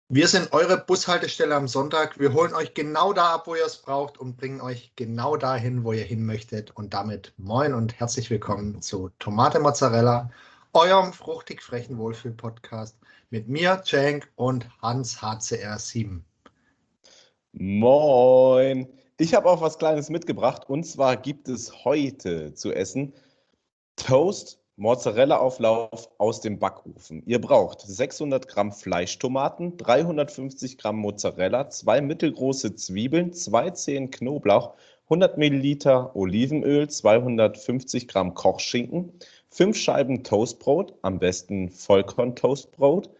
Wir sind eure Bushaltestelle am Sonntag. Wir holen euch genau da ab, wo ihr es braucht und bringen euch genau dahin, wo ihr hin möchtet. Und damit moin und herzlich willkommen zu Tomate Mozzarella, eurem fruchtig frechen Wohlfühl-Podcast mit mir, Cenk und Hans HCR7. Moin! Ich habe auch was Kleines mitgebracht und zwar gibt es heute zu essen Toast Mozzarella-Auflauf aus dem Backofen. Ihr braucht 600 Gramm Fleischtomaten, 350 Gramm Mozzarella, 2 mittelgroße Zwiebeln, 2 Zehen Knoblauch, 100 Milliliter Olivenöl, 250 Gramm Kochschinken, 5 Scheiben Toastbrot, am besten Vollkorn-Toastbrot,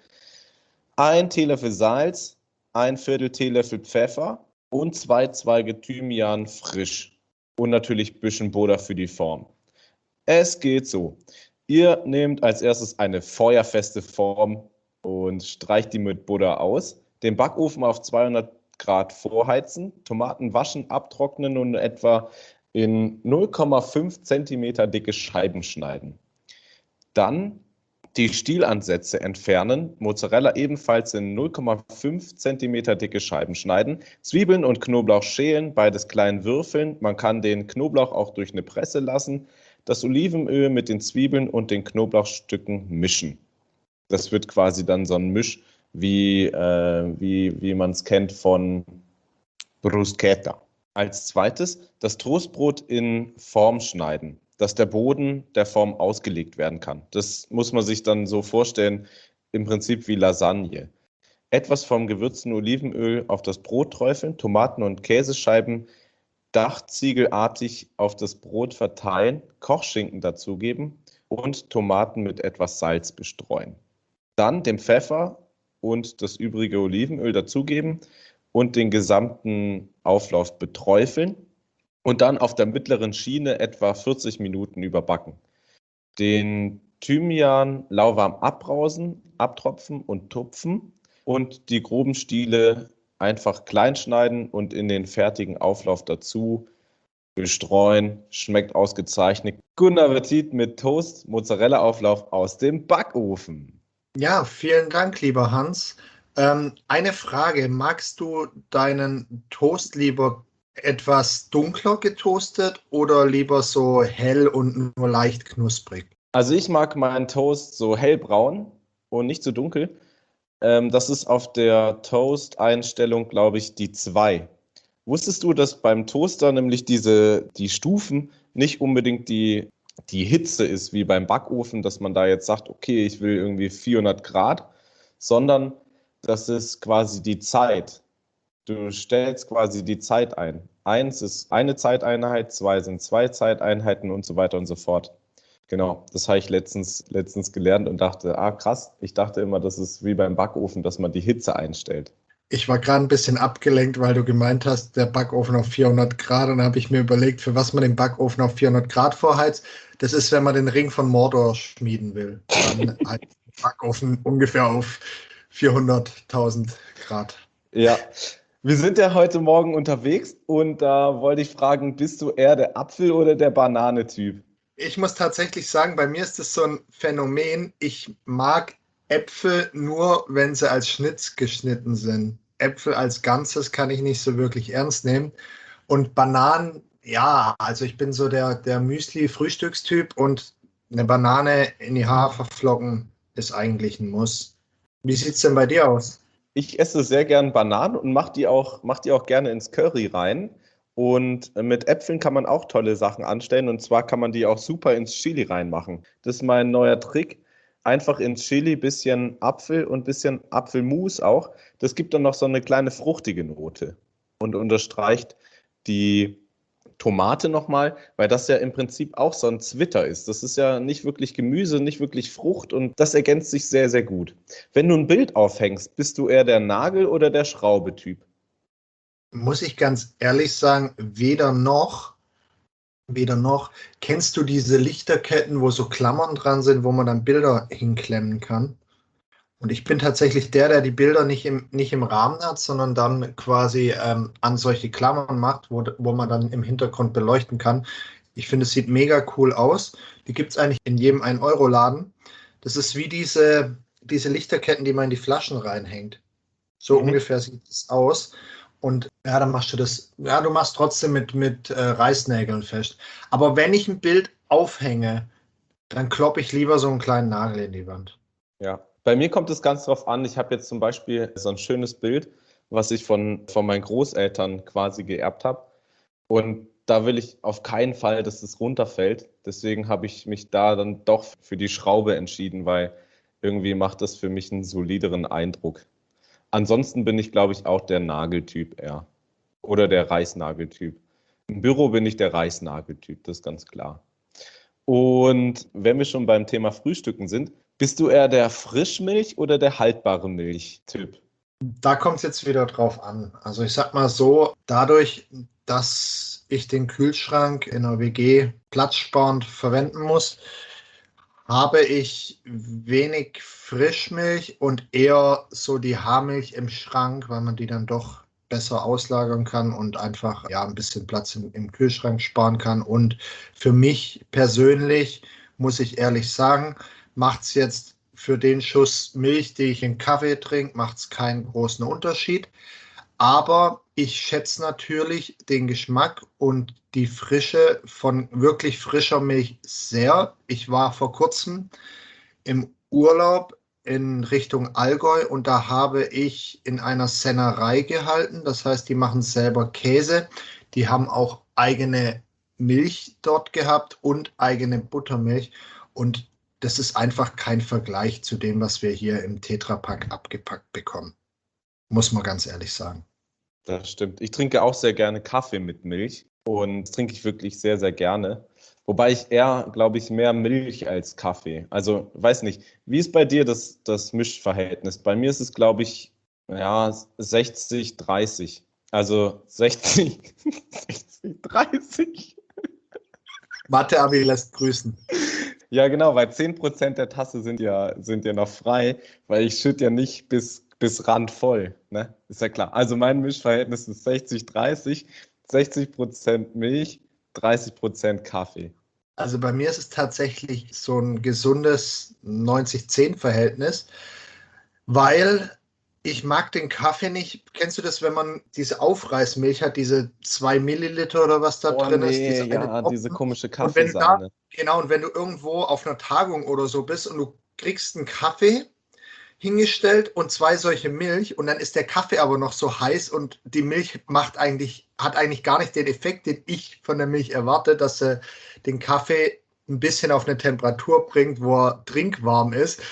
1 Teelöffel Salz, 1/4 Teelöffel Pfeffer und 2 Zweige Thymian frisch und natürlich ein bisschen Butter für die Form. Es geht so. Ihr nehmt als erstes eine feuerfeste Form und streicht die mit Butter aus. Den Backofen auf 200 Grad vorheizen, Tomaten waschen, abtrocknen und etwa in 0,5 cm dicke Scheiben schneiden. Dann die Stielansätze entfernen, Mozzarella ebenfalls in 0,5 cm dicke Scheiben schneiden, Zwiebeln und Knoblauch schälen, beides klein würfeln. Man kann den Knoblauch auch durch eine Presse lassen. Das Olivenöl mit den Zwiebeln und den Knoblauchstücken mischen. Das wird quasi dann so ein Misch, wie man es kennt von Bruschetta. Als zweites das Toastbrot in Form schneiden, dass der Boden der Form ausgelegt werden kann. Das muss man sich dann so vorstellen, im Prinzip wie Lasagne. Etwas vom gewürzten Olivenöl auf das Brot träufeln, Tomaten und Käsescheiben dachziegelartig auf das Brot verteilen, Kochschinken dazugeben und Tomaten mit etwas Salz bestreuen. Dann den Pfeffer und das übrige Olivenöl dazugeben und den gesamten Auflauf beträufeln und dann auf der mittleren Schiene etwa 40 Minuten überbacken. Den Thymian lauwarm abbrausen, abtropfen und tupfen und die groben Stiele einfach klein schneiden und in den fertigen Auflauf dazu bestreuen. Schmeckt ausgezeichnet. Guten Appetit mit Toast Mozzarella-Auflauf aus dem Backofen. Ja, vielen Dank, lieber Hans. Eine Frage, magst du deinen Toast lieber etwas dunkler getoastet oder lieber so hell und nur leicht knusprig? Also ich mag meinen Toast so hellbraun und nicht so dunkel. Das ist auf der Toast-Einstellung, glaube ich, die 2. Wusstest du, dass beim Toaster nämlich die Stufen nicht unbedingt die Hitze ist wie beim Backofen, dass man da jetzt sagt, okay, ich will irgendwie 400 Grad, sondern das ist quasi die Zeit. Du stellst quasi die Zeit ein. 1 ist eine Zeiteinheit, 2 sind 2 Zeiteinheiten und so weiter und so fort. Genau, das habe ich letztens gelernt und dachte, krass, ich dachte immer, das ist wie beim Backofen, dass man die Hitze einstellt. Ich war gerade ein bisschen abgelenkt, weil du gemeint hast, der Backofen auf 400 Grad. Und dann habe ich mir überlegt, für was man den Backofen auf 400 Grad vorheizt. Das ist, wenn man den Ring von Mordor schmieden will. Dann heizt der Backofen ungefähr auf 400.000 Grad. Ja, wir sind ja heute Morgen unterwegs und da wollte ich fragen, bist du eher der Apfel- oder der Banane-Typ? Ich muss tatsächlich sagen, bei mir ist es so ein Phänomen. Ich mag Äpfel nur, wenn sie als Schnitz geschnitten sind. Äpfel als Ganzes kann ich nicht so wirklich ernst nehmen. Und Bananen, ja, also ich bin so der Müsli-Frühstückstyp und eine Banane in die Haferflocken ist eigentlich ein Muss. Wie sieht es denn bei dir aus? Ich esse sehr gern Bananen und mach die auch gerne ins Curry rein. Und mit Äpfeln kann man auch tolle Sachen anstellen. Und zwar kann man die auch super ins Chili reinmachen. Das ist mein neuer Trick. Einfach ins Chili bisschen Apfel und bisschen Apfelmus auch. Das gibt dann noch so eine kleine fruchtige Note und unterstreicht die Tomate nochmal, weil das ja im Prinzip auch so ein Zwitter ist. Das ist ja nicht wirklich Gemüse, nicht wirklich Frucht und das ergänzt sich sehr, sehr gut. Wenn du ein Bild aufhängst, bist du eher der Nagel- oder der Schraube-Typ? Muss ich ganz ehrlich sagen, weder noch. Weder noch. Kennst du diese Lichterketten, wo so Klammern dran sind, wo man dann Bilder hinklemmen kann? Und ich bin tatsächlich der die Bilder nicht im Rahmen hat, sondern dann quasi an solche Klammern macht, wo man dann im Hintergrund beleuchten kann. Ich finde, es sieht mega cool aus. Die gibt es eigentlich in jedem 1-Euro-Laden. Das ist wie diese Lichterketten, die man in die Flaschen reinhängt. So ungefähr sieht es aus. Und ja, dann machst du das, ja, du machst trotzdem mit Reißnägeln fest. Aber wenn ich ein Bild aufhänge, dann kloppe ich lieber so einen kleinen Nagel in die Wand. Ja, bei mir kommt es ganz drauf an. Ich habe jetzt zum Beispiel so ein schönes Bild, was ich von meinen Großeltern quasi geerbt habe. Und da will ich auf keinen Fall, dass es runterfällt. Deswegen habe ich mich da dann doch für die Schraube entschieden, weil irgendwie macht das für mich einen solideren Eindruck. Ansonsten bin ich, glaube ich, auch der Nageltyp eher. Oder der Reißnageltyp. Im Büro bin ich der Reißnageltyp, das ist ganz klar. Und wenn wir schon beim Thema Frühstücken sind, bist du eher der Frischmilch- oder der haltbare Milch-Typ? Da kommt es jetzt wieder drauf an. Also ich sag mal so, dadurch, dass ich den Kühlschrank in der WG platzsparend verwenden muss, habe ich wenig Frischmilch und eher so die Haarmilch im Schrank, weil man die dann doch besser auslagern kann und einfach ja ein bisschen Platz im Kühlschrank sparen kann. Und für mich persönlich, muss ich ehrlich sagen, macht es jetzt für den Schuss Milch, die ich in Kaffee trinke, macht es keinen großen Unterschied. Aber ich schätze natürlich den Geschmack und die Frische von wirklich frischer Milch sehr. Ich war vor kurzem im Urlaub in Richtung Allgäu und da habe ich in einer Sennerei gehalten. Das heißt, die machen selber Käse. Die haben auch eigene Milch dort gehabt und eigene Buttermilch. Und das ist einfach kein Vergleich zu dem, was wir hier im Tetrapack abgepackt bekommen. Muss man ganz ehrlich sagen. Das stimmt. Ich trinke auch sehr gerne Kaffee mit Milch und das trinke ich wirklich sehr, sehr gerne. Wobei ich eher, glaube ich, mehr Milch als Kaffee. Also, weiß nicht, wie ist bei dir das Mischverhältnis? Bei mir ist es, glaube ich, ja, 60, 30. Also 60, 60, 30. Mathe-Abi lässt grüßen. Ja, genau, weil 10% der Tasse sind ja noch frei, weil ich schütte ja nicht bis randvoll, ne? Ist ja klar. Also mein Mischverhältnis ist 60, 30, 60% Milch, 30% Kaffee. Also bei mir ist es tatsächlich so ein gesundes 90-10-Verhältnis, weil ich mag den Kaffee nicht. Kennst du das, wenn man diese Aufreißmilch hat, diese 2 Milliliter oder was da Oh drin ist, nee, diese eine ja, diese Tropfen? komische Und wenn du da, Kaffeesahne. genau, und wenn du irgendwo auf einer Tagung oder so bist und du kriegst einen Kaffee hingestellt und zwei solche Milch und dann ist der Kaffee aber noch so heiß und die Milch hat eigentlich gar nicht den Effekt, den ich von der Milch erwarte, dass sie den Kaffee ein bisschen auf eine Temperatur bringt, wo er trinkwarm ist.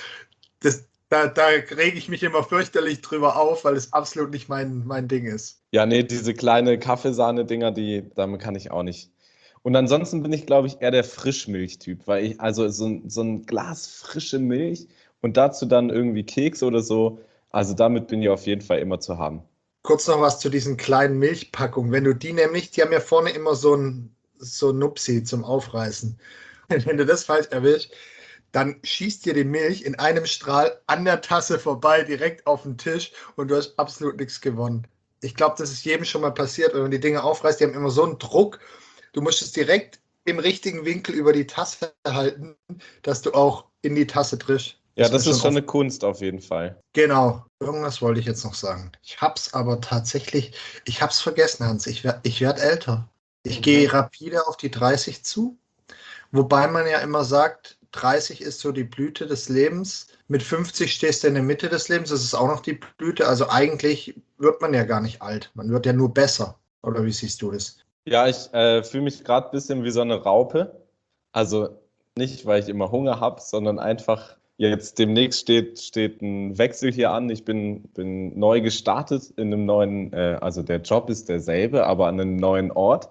Da rege ich mich immer fürchterlich drüber auf, weil es absolut nicht mein Ding ist. Ja, nee, diese kleine Kaffeesahne-Dinger, damit kann ich auch nicht. Und ansonsten bin ich, glaube ich, eher der Frischmilchtyp, weil also so ein Glas frische Milch und dazu dann irgendwie Keks oder so, also damit bin ich auf jeden Fall immer zu haben. Kurz noch was zu diesen kleinen Milchpackungen. Wenn du die nämlich, die haben ja vorne immer so ein Nupsi zum Aufreißen. Wenn du das falsch erwischst, dann schießt dir die Milch in einem Strahl an der Tasse vorbei, direkt auf den Tisch und du hast absolut nichts gewonnen. Ich glaube, das ist jedem schon mal passiert, wenn man die Dinge aufreißt, die haben immer so einen Druck. Du musst es direkt im richtigen Winkel über die Tasse halten, dass du auch in die Tasse triffst. Ja, Ist mir das ist schon schon oft. eine Kunst auf jeden Fall. Genau, irgendwas wollte ich jetzt noch sagen. Ich hab's aber tatsächlich, ich hab's vergessen, Hans. Ich werd älter. Ich Mhm. gehe rapide auf die 30 zu. Wobei man ja immer sagt, 30 ist so die Blüte des Lebens. Mit 50 stehst du in der Mitte des Lebens, das ist auch noch die Blüte. Also eigentlich wird man ja gar nicht alt. Man wird ja nur besser. Oder wie siehst du das? Ja, ich fühle mich gerade ein bisschen wie so eine Raupe. Also nicht, weil ich immer Hunger habe, sondern einfach jetzt demnächst steht ein Wechsel hier an. Ich bin neu gestartet in einem neuen, also der Job ist derselbe, aber an einem neuen Ort.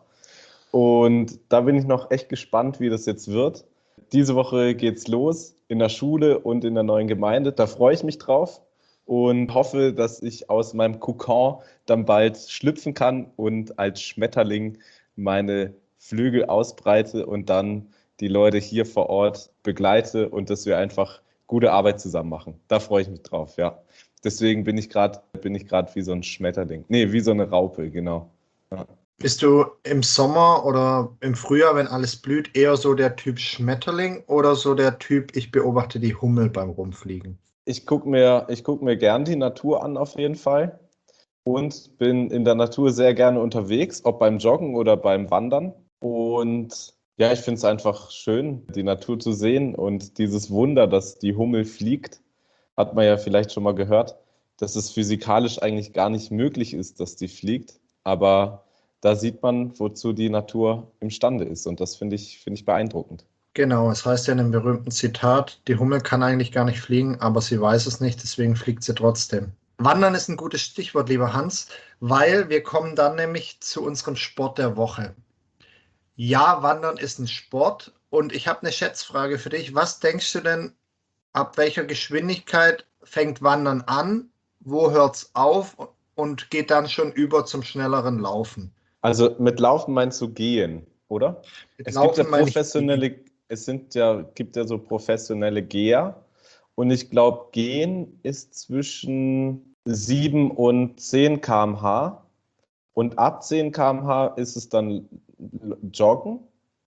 Und da bin ich noch echt gespannt, wie das jetzt wird. Diese Woche geht's los in der Schule und in der neuen Gemeinde. Da freue ich mich drauf und hoffe, dass ich aus meinem Kokon dann bald schlüpfen kann und als Schmetterling meine Flügel ausbreite und dann die Leute hier vor Ort begleite und dass wir einfach gute Arbeit zusammen machen. Da freue ich mich drauf, ja. Deswegen bin ich gerade wie so ein Schmetterling. Nee, wie so eine Raupe, genau. Ja. Bist du im Sommer oder im Frühjahr, wenn alles blüht, eher so der Typ Schmetterling oder so der Typ, ich beobachte die Hummel beim Rumfliegen? Ich guck mir gern die Natur an auf jeden Fall und bin in der Natur sehr gerne unterwegs, ob beim Joggen oder beim Wandern. Und ja, ich finde es einfach schön, die Natur zu sehen und dieses Wunder, dass die Hummel fliegt, hat man ja vielleicht schon mal gehört, dass es physikalisch eigentlich gar nicht möglich ist, dass die fliegt. Aber da sieht man, wozu die Natur imstande ist. Und das finde ich beeindruckend. Genau, es heißt ja in einem berühmten Zitat, die Hummel kann eigentlich gar nicht fliegen, aber sie weiß es nicht, deswegen fliegt sie trotzdem. Wandern ist ein gutes Stichwort, lieber Hans, weil wir kommen dann nämlich zu unserem Sport der Woche. Ja, Wandern ist ein Sport und ich habe eine Schätzfrage für dich. Was denkst du denn, ab welcher Geschwindigkeit fängt Wandern an? Wo hört es auf und geht dann schon über zum schnelleren Laufen? Also mit Laufen meinst du gehen, oder? Mit Es gibt ja Laufen meine ich gehen. gibt ja so professionelle Geher. Und ich glaube, gehen ist zwischen 7 und 10 km/h. Und ab 10 km/h ist es dann Joggen.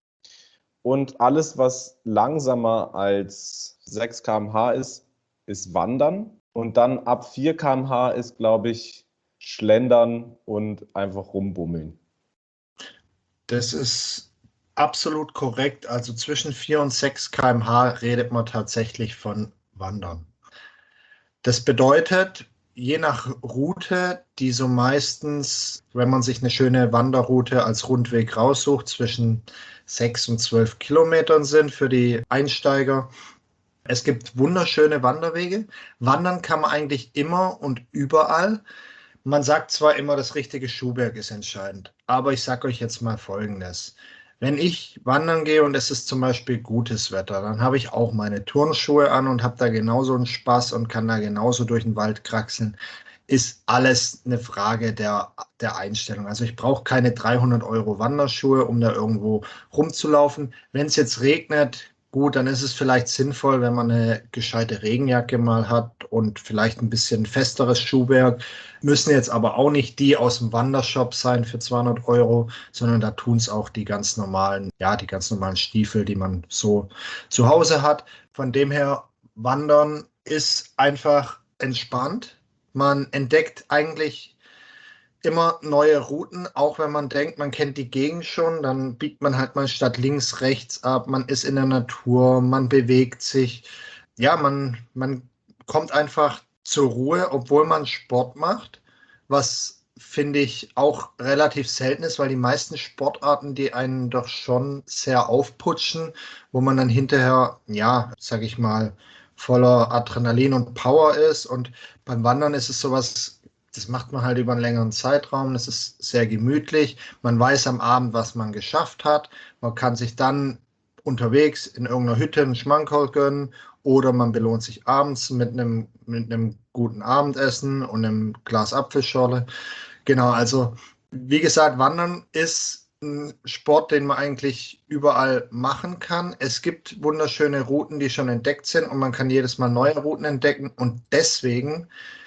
Und alles, was langsamer als 6 km/h ist, ist Wandern. Und dann ab 4 km/h ist, glaube ich, Schlendern und einfach rumbummeln. Das ist absolut korrekt. Also zwischen 4 und 6 km/h redet man tatsächlich von Wandern. Das bedeutet, je nach Route, die so meistens, wenn man sich eine schöne Wanderroute als Rundweg raussucht, zwischen 6 und 12 Kilometern sind für die Einsteiger. Es gibt wunderschöne Wanderwege. Wandern kann man eigentlich immer und überall. Man sagt zwar immer, das richtige Schuhwerk ist entscheidend, aber ich sage euch jetzt mal Folgendes. Wenn ich wandern gehe und es ist zum Beispiel gutes Wetter, dann habe ich auch meine Turnschuhe an und habe da genauso einen Spaß und kann da genauso durch den Wald kraxeln. Ist alles eine Frage der Einstellung. Also ich brauche keine 300 € Wanderschuhe, um da irgendwo rumzulaufen. Wenn es jetzt regnet, gut, dann ist es vielleicht sinnvoll, wenn man eine gescheite Regenjacke mal hat und vielleicht ein bisschen festeres Schuhwerk. Müssen jetzt aber auch nicht die aus dem Wandershop sein für 200 €, sondern da tun es auch die ganz normalen, ja, die ganz normalen Stiefel, die man so zu Hause hat. Von dem her, Wandern ist einfach entspannt. Man entdeckt eigentlich immer neue Routen, auch wenn man denkt, man kennt die Gegend schon, dann biegt man halt mal statt links, rechts ab, man ist in der Natur, man bewegt sich. Ja, man kommt einfach zur Ruhe, obwohl man Sport macht, was finde ich auch relativ selten ist, weil die meisten Sportarten, die einen doch schon sehr aufputschen, wo man dann hinterher, ja, sag ich mal, voller Adrenalin und Power ist. Und beim Wandern ist es sowas, das macht man halt über einen längeren Zeitraum. Das ist sehr gemütlich. Man weiß am Abend, was man geschafft hat. Man kann sich dann unterwegs in irgendeiner Hütte einen Schmankerl gönnen oder man belohnt sich abends mit einem guten Abendessen und einem Glas Apfelschorle. Genau, also wie gesagt, Wandern ist ein Sport, den man eigentlich überall machen kann. Es gibt wunderschöne Routen, die schon entdeckt sind und man kann jedes Mal neue Routen entdecken. Und deswegen,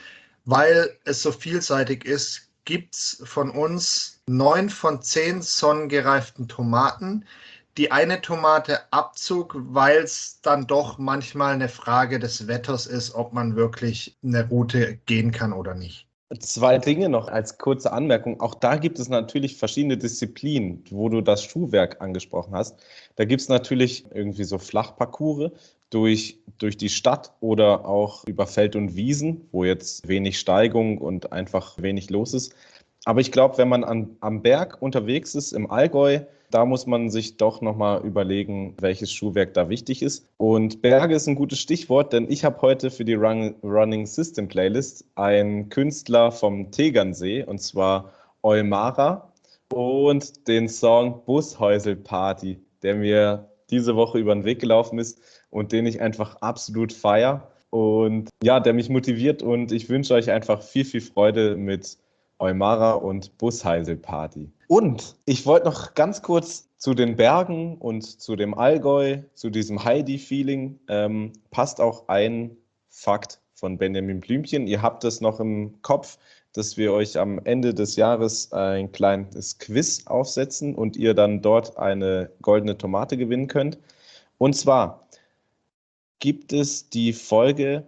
weil es so vielseitig ist, gibt es von uns 9 von 10 sonnengereiften Tomaten. Die eine Tomate Abzug, weil es dann doch manchmal eine Frage des Wetters ist, ob man wirklich eine Route gehen kann oder nicht. Zwei Dinge noch als kurze Anmerkung. Auch da gibt es natürlich verschiedene Disziplinen, wo du das Schuhwerk angesprochen hast. Da gibt es natürlich irgendwie so Flachparcours durch die Stadt oder auch über Feld und Wiesen, wo jetzt wenig Steigung und einfach wenig los ist. Aber ich glaube, wenn man am Berg unterwegs ist, im Allgäu, da muss man sich doch nochmal überlegen, welches Schuhwerk da wichtig ist. Und Berge ist ein gutes Stichwort, denn ich habe heute für die Running System Playlist einen Künstler vom Tegernsee, und zwar Eumara, und den Song Bushäusel Party, der mir diese Woche über den Weg gelaufen ist und den ich einfach absolut feiere. Und ja, der mich motiviert, und ich wünsche euch einfach viel, viel Freude mit Eumara und Bushäusel Party. Und ich wollte noch ganz kurz zu den Bergen und zu dem Allgäu, zu diesem Heidi-Feeling, passt auch ein Fakt von Benjamin Blümchen. Ihr habt es noch im Kopf, dass wir euch am Ende des Jahres ein kleines Quiz aufsetzen und ihr dann dort eine goldene Tomate gewinnen könnt. Und zwar gibt es die Folge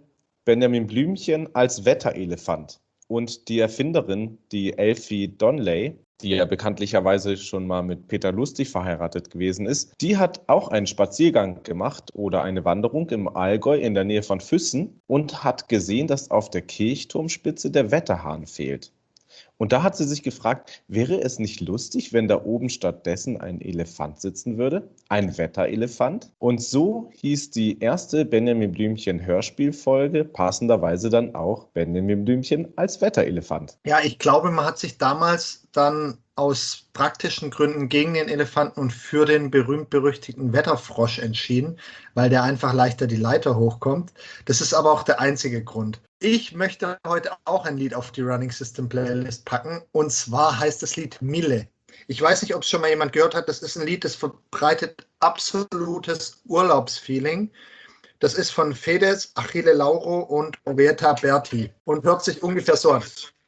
Benjamin Blümchen als Wetterelefant. Und die Erfinderin, die Elfie Donley, die ja bekanntlicherweise schon mal mit Peter Lustig verheiratet gewesen ist, die hat auch einen Spaziergang gemacht oder eine Wanderung im Allgäu in der Nähe von Füssen und hat gesehen, dass auf der Kirchturmspitze der Wetterhahn fehlt. Und da hat sie sich gefragt, wäre es nicht lustig, wenn da oben stattdessen ein Elefant sitzen würde? Ein Wetterelefant? Und so hieß die erste Benjamin Blümchen Hörspielfolge passenderweise dann auch Benjamin Blümchen als Wetterelefant. Ja, ich glaube, man hat sich damals dann aus praktischen Gründen gegen den Elefanten und für den berühmt-berüchtigten Wetterfrosch entschieden, weil der einfach leichter die Leiter hochkommt. Das ist aber auch der einzige Grund. Ich möchte heute auch ein Lied auf die Running System Playlist packen, und zwar heißt das Lied Mille. Ich weiß nicht, ob es schon mal jemand gehört hat. Das ist ein Lied, das verbreitet absolutes Urlaubsfeeling. Das ist von Fedez, Achille Lauro und Roberta Berti und hört sich ungefähr so an.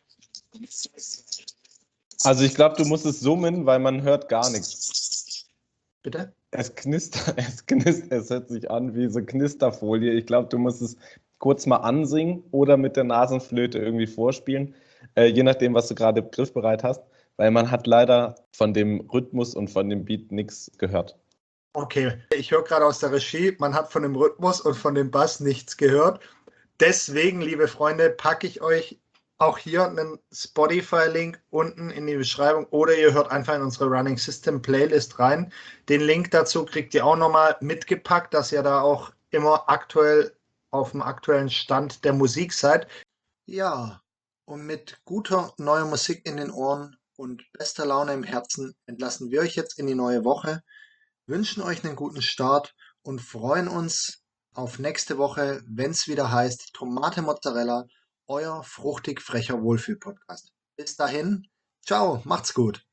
Also ich glaube, du musst es summen, weil man hört gar nichts. Bitte? Es knistert, es hört sich an wie so Knisterfolie. Ich glaube, du musst es kurz mal ansingen oder mit der Nasenflöte irgendwie vorspielen, je nachdem, was du gerade griffbereit hast, weil man hat leider von dem Rhythmus und von dem Beat nichts gehört. Okay, ich höre gerade aus der Regie, man hat von dem Rhythmus und von dem Bass nichts gehört. Deswegen, liebe Freunde, packe ich euch auch hier einen Spotify-Link unten in die Beschreibung oder ihr hört einfach in unsere Running System Playlist rein. Den Link dazu kriegt ihr auch nochmal mitgepackt, dass ihr da auch immer aktuell auf dem aktuellen Stand der Musik seid. Ja, und mit guter neuer Musik in den Ohren und bester Laune im Herzen entlassen wir euch jetzt in die neue Woche, wünschen euch einen guten Start und freuen uns auf nächste Woche, wenn es wieder heißt Tomate Mozzarella, euer fruchtig frecher Wohlfühl-Podcast. Bis dahin, ciao, macht's gut.